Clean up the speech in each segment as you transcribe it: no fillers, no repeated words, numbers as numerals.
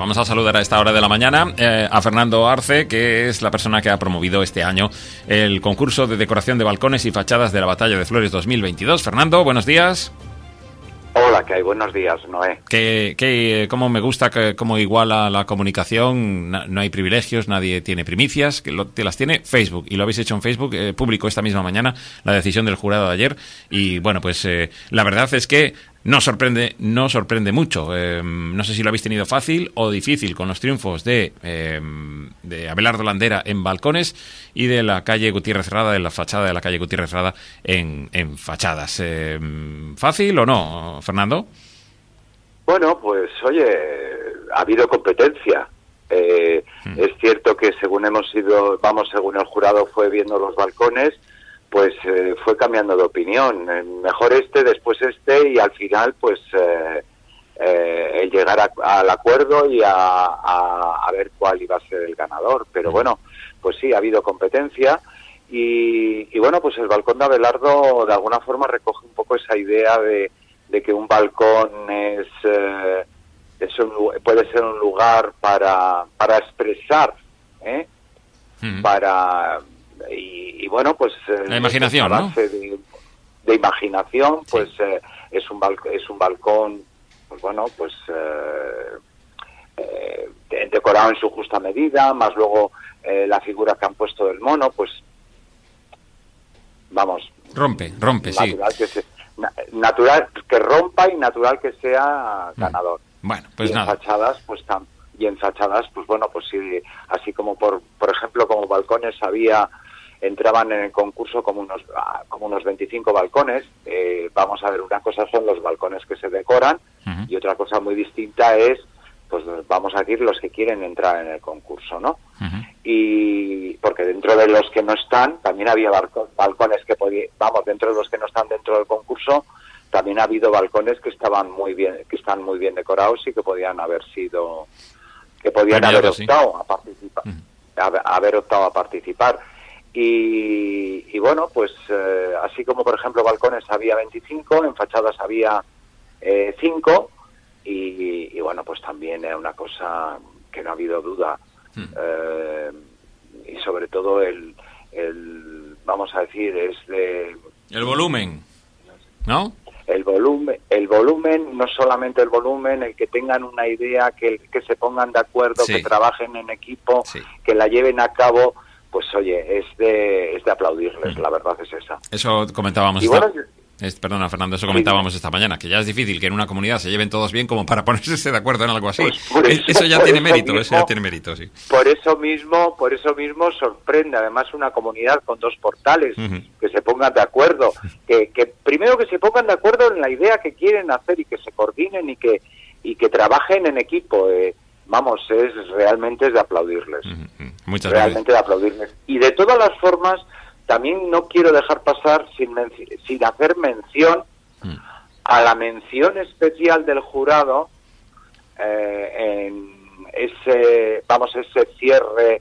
vamos a saludar a esta hora de la mañana a Fernando Arce, que es la persona que ha promovido este año el concurso de decoración de balcones y fachadas de la Batalla de Flores 2022. Fernando, buenos días. Hola, ¿qué hay? Buenos días, Noé. Cómo me gusta cómo iguala la comunicación, no hay privilegios, nadie tiene primicias, que las tiene Facebook, y lo habéis hecho en Facebook, público esta misma mañana, la decisión del jurado de ayer, y bueno, pues la verdad es que no sorprende mucho. No sé si lo habéis tenido fácil o difícil con los triunfos de Abelardo Landera en balcones y de la calle Gutiérrez Cerrada, de la fachada de la calle Gutiérrez Cerrada en fachadas. ¿Fácil o no, Fernando? Bueno, pues oye, ha habido competencia. Es cierto que según según el jurado fue viendo los balcones, pues fue cambiando de opinión, mejor después y al final pues el llegar al acuerdo y a ver cuál iba a ser el ganador. Pero bueno, pues sí, ha habido competencia y bueno, pues el balcón de Abelardo de alguna forma recoge un poco esa idea de que un balcón puede ser un lugar para expresar, y bueno, pues la imaginación, ¿no? De imaginación, pues sí. Es un balcón, pues bueno, pues decorado en su justa medida, más luego la figura que han puesto del mono, pues vamos, rompe, natural, sí. Natural que rompa y natural que sea ganador. Bueno, pues y nada. En fachadas, pues bueno, pues sí, así como por ejemplo, como balcones entraban en el concurso como unos 25 balcones. Vamos a ver, una cosa son los balcones que se decoran, y otra cosa muy distinta es, pues vamos a decir, los que quieren entrar en el concurso, ¿no? Y porque dentro de los que no están, también había balcones dentro de los que no están dentro del concurso, también ha habido balcones que están muy bien decorados y que podían haber optado a participar, haber optado a participar. Y bueno, pues así como por ejemplo balcones había 25, en fachadas había 5, y bueno, pues también es una cosa que no ha habido duda, y sobre todo el vamos a decir, el volumen, ¿no? El volumen, no solamente el volumen, el que tengan una idea, que se pongan de acuerdo, sí, que trabajen en equipo, sí, que la lleven a cabo. Pues oye, es de aplaudirles, la verdad es esa. Eso comentábamos perdona, Fernando, eso comentábamos esta mañana, que ya es difícil que en una comunidad se lleven todos bien como para ponerse de acuerdo en algo así. Pues eso ya tiene mérito, sí. Por eso mismo sorprende, además, una comunidad con 2 portales, que se pongan de acuerdo, que primero que se pongan de acuerdo en la idea que quieren hacer y que se coordinen y que trabajen en equipo. Vamos, realmente es de aplaudirles. Muchas realmente gracias. De aplaudirles. Y de todas las formas, también no quiero dejar pasar sin hacer mención a la mención especial del jurado en ese cierre,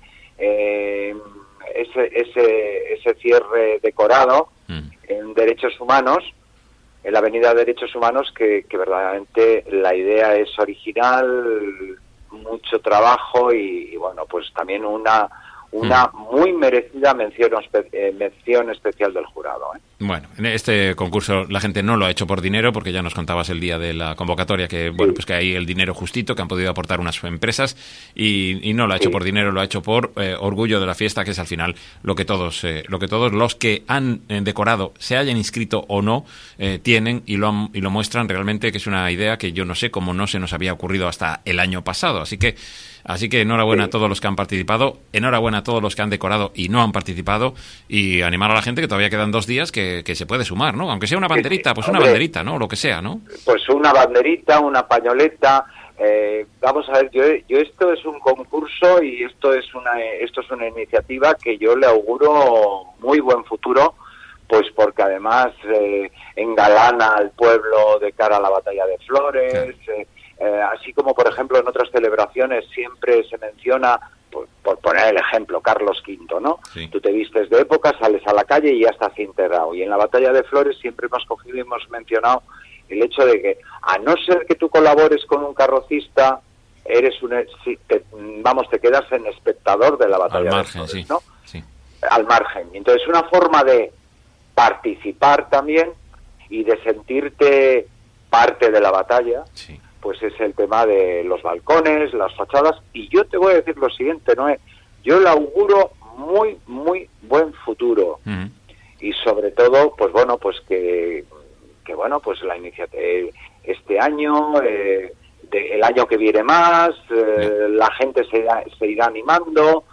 ese cierre decorado en Derechos Humanos, en la Avenida Derechos Humanos, que verdaderamente la idea es original, mucho trabajo y bueno, pues también una muy merecida mención especial del jurado. Bueno, en este concurso la gente no lo ha hecho por dinero, porque ya nos contabas el día de la convocatoria que bueno, pues que hay el dinero justito que han podido aportar unas empresas y no lo ha hecho por dinero, lo ha hecho por orgullo de la fiesta, que es al final lo que todos los que han decorado, se hayan inscrito o no, tienen y lo muestran realmente, que es una idea que yo no sé cómo no se nos había ocurrido hasta el año pasado. Así que enhorabuena a todos los que han participado, enhorabuena a todos los que han decorado y no han participado, y animar a la gente que todavía quedan 2 días que se puede sumar, ¿no? Aunque sea una banderita, pues una banderita, ¿no? Lo que sea, ¿no? Pues una banderita, una pañoleta. Vamos a ver, yo esto es un concurso y esto es una iniciativa que yo le auguro muy buen futuro, pues porque además engalana al pueblo de cara a la Batalla de Flores. Así como, por ejemplo, en otras celebraciones siempre se menciona, por poner el ejemplo, Carlos V, ¿no? Sí. Tú te vistes de época, sales a la calle y ya estás integrado. Y en la Batalla de Flores siempre hemos cogido y hemos mencionado el hecho de que, a no ser que tú colabores con un carrocista, te quedas en espectador de la batalla al margen, de Flores, sí, ¿no? sí. Al margen. Y entonces una forma de participar también y de sentirte parte de la batalla, Sí. pues es el tema de los balcones, las fachadas. Y yo te voy a decir lo siguiente, Noé, yo le auguro muy, muy buen futuro. Uh-huh. Y sobre todo, pues bueno, pues que bueno, pues la iniciativa este año, el año que viene más, la gente se irá animando,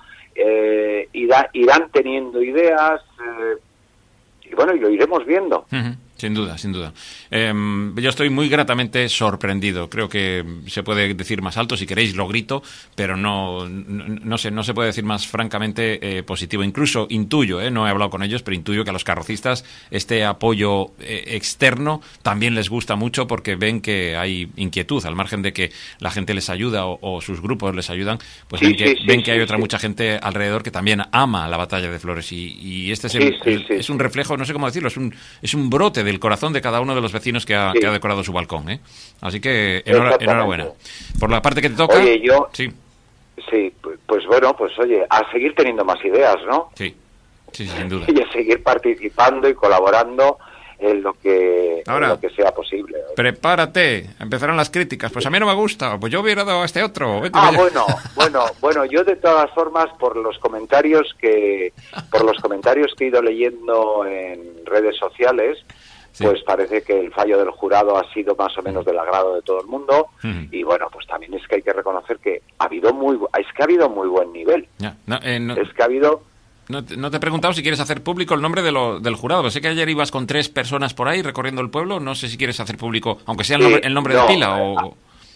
irán teniendo ideas, y bueno, y lo iremos viendo. Uh-huh. Sin duda, sin duda. Yo estoy muy gratamente sorprendido. Creo que se puede decir más alto, si queréis lo grito, pero no se puede decir más francamente positivo. Incluso intuyo, no he hablado con ellos, pero intuyo que a los carrocistas este apoyo externo también les gusta mucho porque ven que hay inquietud, al margen de que la gente les ayuda o sus grupos les ayudan, pues ven que hay otra mucha gente alrededor que también ama la batalla de Flores y este es un reflejo, no sé cómo decirlo, es un brote del corazón de cada uno de los vecinos que ha decorado su balcón, Así que enhorabuena. Por la parte que te toca... Oye, Sí, pues bueno, pues oye, a seguir teniendo más ideas, ¿no? Sí, sin duda. Y a seguir participando y colaborando en lo que sea posible. Prepárate, empezarán las críticas. Pues a mí no me gusta, pues yo hubiera dado a este otro. Bueno, yo de todas formas, por los comentarios que he ido leyendo en redes sociales, pues parece que el fallo del jurado ha sido más o menos del agrado de todo el mundo. Y bueno, pues también es que hay que reconocer que ha habido muy buen nivel. Es que ha habido... No te he preguntado si quieres hacer público el nombre del jurado, pero sé que ayer ibas con 3 personas por ahí recorriendo el pueblo. No sé si quieres hacer público, aunque sea el nombre de pila o...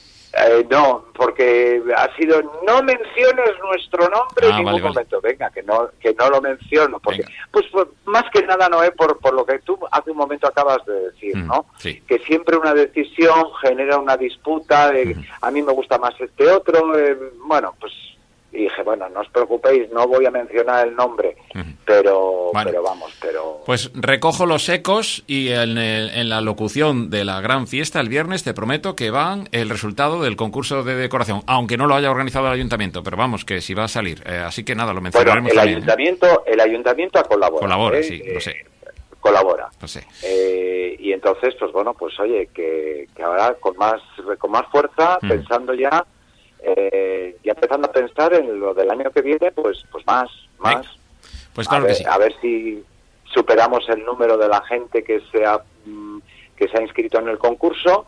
No, porque ha sido no menciones nuestro nombre en ningún momento. Venga, que no lo menciono, porque pues más que nada no es por lo que tú hace un momento acabas de decir, ¿no? Sí. Que siempre una decisión genera una disputa. A mí me gusta más este otro. Bueno, pues dije, bueno, no os preocupéis, no voy a mencionar el nombre, pero vamos. Pues recojo los ecos y en la locución de la gran fiesta el viernes te prometo que van el resultado del concurso de decoración, aunque no lo haya organizado el ayuntamiento, pero vamos, que sí va a salir. Así que nada, lo mencionaremos también. El ayuntamiento ha colaborado. Colabora, sí, lo sé. Colabora. Lo sé. Y entonces, pues bueno, pues oye, que ahora con más fuerza, pensando ya empezando a pensar en lo del año que viene, pues más. Pues claro que sí. A ver si superamos el número de la gente que se ha inscrito en el concurso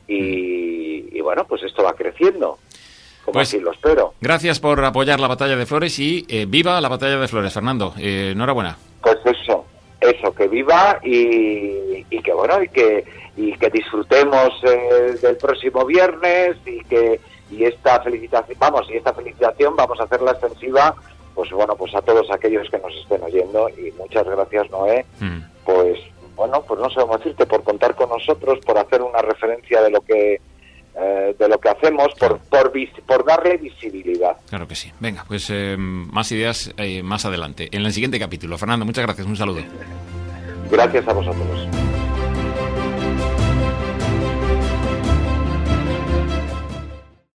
y bueno, pues esto va creciendo. Como así lo espero. Gracias por apoyar la Batalla de Flores y viva la Batalla de Flores, Fernando. Enhorabuena. Pues eso, que viva y que bueno, y que disfrutemos del próximo viernes y esta felicitación vamos a hacerla extensiva, pues bueno, pues a todos aquellos que nos estén oyendo, y muchas gracias, Noé, pues bueno, pues no sé cómo decirte, por contar con nosotros, por hacer una referencia de lo que hacemos, claro, por darle visibilidad. Claro que sí. Venga, pues más ideas más adelante, en el siguiente capítulo. Fernando, muchas gracias, un saludo. Gracias a vosotros.